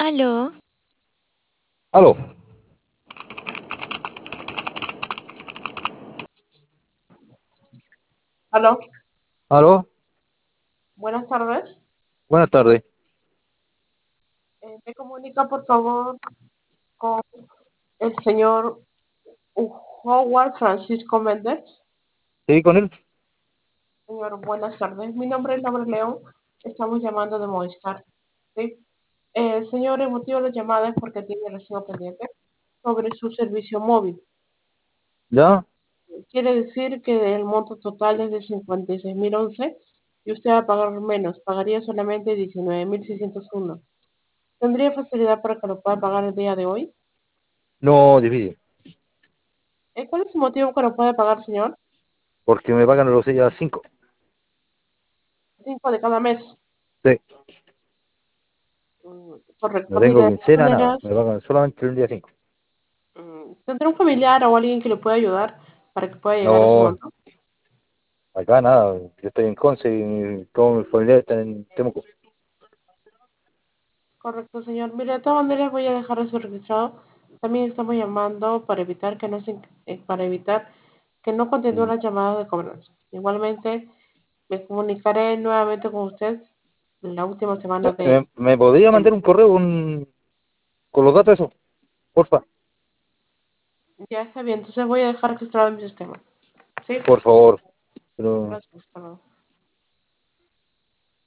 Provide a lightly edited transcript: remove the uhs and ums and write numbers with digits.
Aló, Aló, Aló, aló, buenas tardes. buenas tardes. Me comunica por favor con el señor Howard Francisco Méndez. ¿Sí con él? Señor, buenas tardes. Mi nombre es Laura León. Estamos llamando de Movistar. ¿Sí? Señor, el motivo de la llamada es porque tiene recibo pendiente sobre su servicio móvil. ¿Ya? Quiere decir que el monto total es de 56.011 y usted va a pagar menos. Pagaría solamente 19.601. ¿Tendría facilidad para que lo pueda pagar el día de hoy? No, difícil, ¿Cuál es su motivo que no puede pagar, señor? porque me pagan los días 5. 5 de cada mes. Sí, no Correcto. Mire, tengo de todas quincena, nada, me maneras, pagan solamente el día 5. ¿tendrá un familiar o alguien que le pueda ayudar para que pueda llegar a ese No, monto? acá nada, yo estoy en Conce y todos mis familiares están en Temuco. Correcto, señor. Mire, de todas maneras voy a dejar eso registrado. También estamos llamando para evitar que para evitar que no continúen Mm. las llamadas de cobranza. Igualmente, me comunicaré nuevamente con usted la última semana ¿Me podría de mandar un correo con los datos de eso? Porfa, Ya está bien, entonces voy a dejar registrado en mi sistema. ¿Sí? por favor. Pero Gracias, hasta luego.